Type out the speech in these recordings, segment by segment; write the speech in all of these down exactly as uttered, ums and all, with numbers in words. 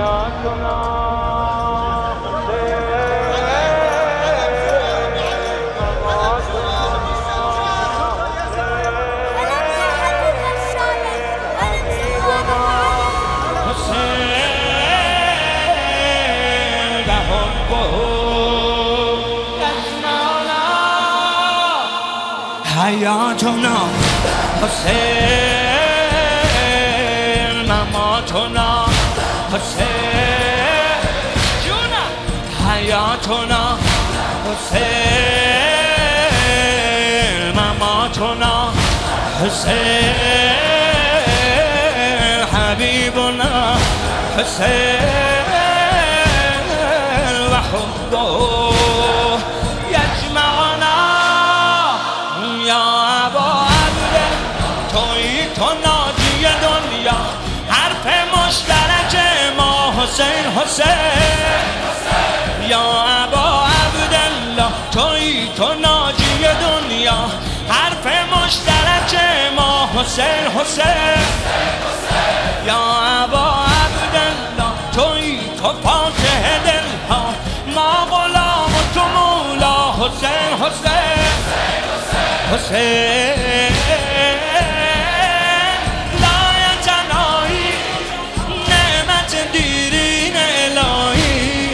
حیاتنا حسین مماتنا حسین جونم حیاتنا حسین مماتنا حسین حبیبنا حسین و حبه یجمعنا یا ابا عبد تویی تو ناجی دنیا حرف مشترک ما حسین حسین یا ابا عبدالله تویی تو ناجی دنیا حرف مشترک ما حسین حسین یا ابا عبدالله تویی تو فاتح دلها ما غلام تو مولا حسین حسین حسین لایتنایی نعمت دیرین الهی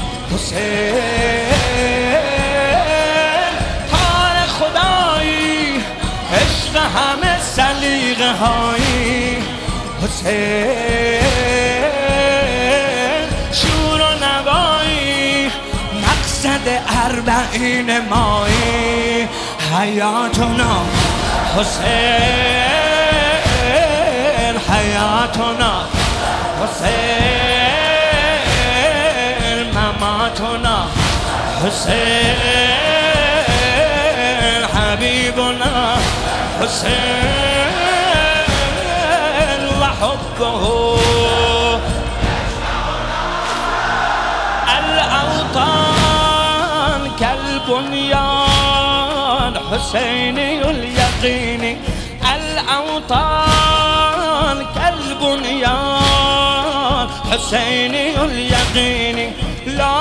حسین تار خدایی عشق همه سلیقه هایی حسین شور و نوایی مقصد اربعین مایی حیاتنا حسین حیاتنا حسین مماتنا حسین حبیبنا حسین و حبه الاوطان كالبنيان حسيني اليقين الأوطان كالبنيان حسيني اليقين لا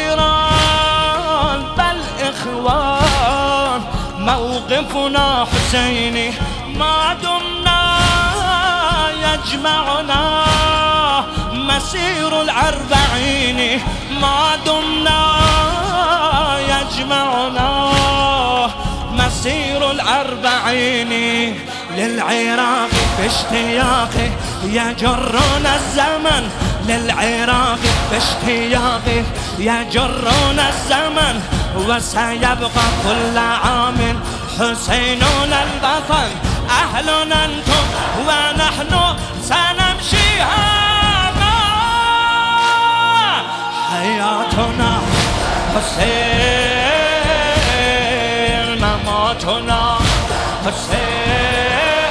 جيران بل إخوان موقفنا حسيني ما دمنا يجمعنا مسير الأربعين ما دمنا يجمعنا مسير الأربعين للعراق باشتياق يجرنا الزمن للعراق باشتياق يجرنا الزمن وسيبقى كل عام حسيننا البطل أهلنا أنتم ونحن سنمشي هما حياتنا حسين مماتنا حسين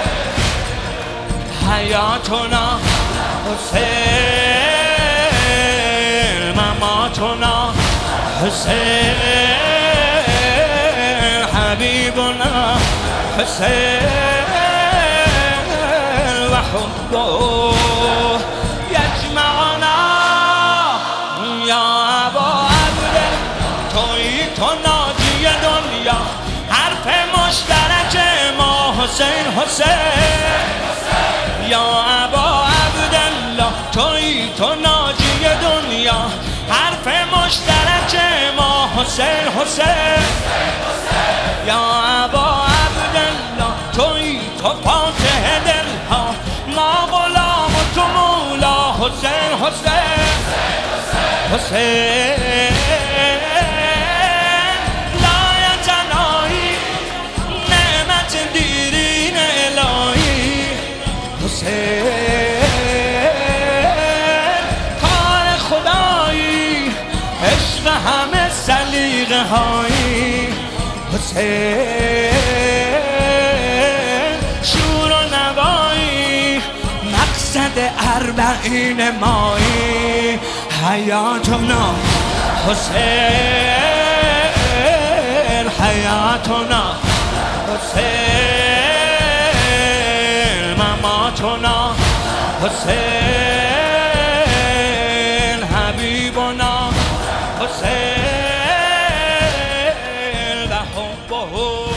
حياتنا حسين مماتنا حسين حبيبنا حسين وحبه يجمعنا يا ابا عبد تویی تو ناجی دنیا حرف مشترک ما حسین حسین یا ابا عبدالله تویی تو ناجی دنیا حرف مشترک ما حسین حسین یا ابا عبدالله تویی تو فاتح دلها ما غلام تو مولا حسین حسین حسین لایتنایی نعمت دیرین الهی حسین تار خدایی عشق همه سلیقه هایی حسین شور و نوایی مقصد اربعین مایی حیاتنا حسین حیاتنا حسین مماتنا حسین حسین و حبه